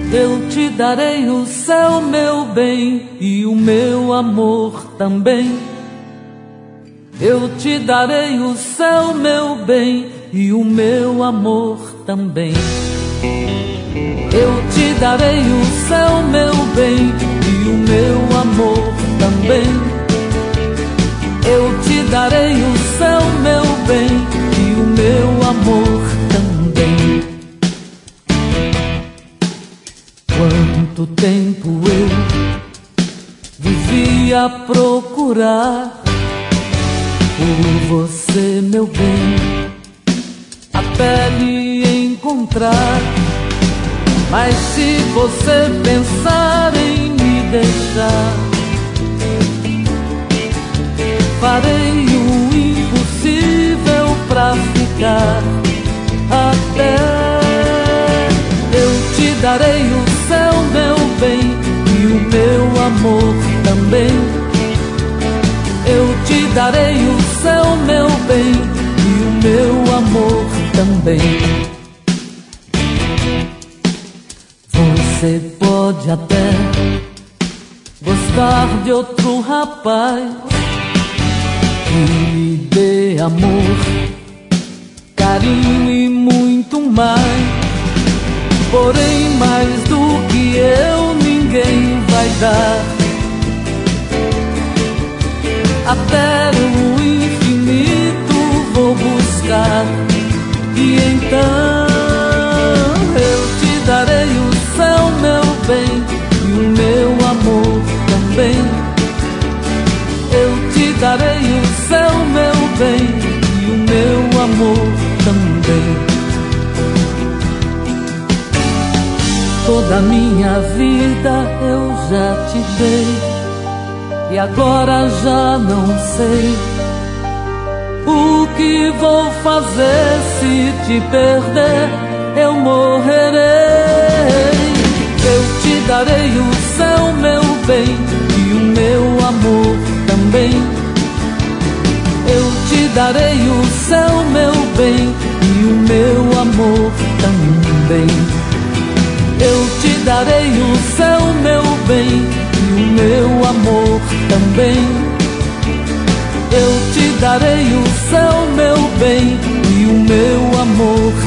Eu te darei o céu, meu bem, e o meu amor também. Eu te darei o céu, meu bem, e o meu amor também. Eu te darei o céu, meu bem, e o meu amor também. Eu te darei o céu, meu bem, e o meu amor também. Quanto tempo eu vivia a procurar por você, meu bem, a pele encontrar. Mas se você pensar em me deixar, farei o impossível pra ficar. Até eu te darei o céu, meu bem, e o meu amor também. Eu te darei o céu, meu bem, e o meu amor também. Você pode até gostar de outro rapaz que lhe dê amor, carinho e muito mais. Porém, mais do que eu, ninguém vai dar. Até o infinito vou buscar, e então eu te darei o céu, meu bem, e o meu amor também. Eu te darei o céu, meu bem, e o meu amor também. Toda a minha vida eu já te dei, e agora já não sei o que vou fazer. Se te perder, eu morrerei. Eu te darei o céu, meu bem, e o meu amor também. Eu te darei o céu, meu bem, e o meu amor também. Eu te darei o céu, meu bem, e o meu amor também. Eu te darei o céu, meu bem, e o meu amor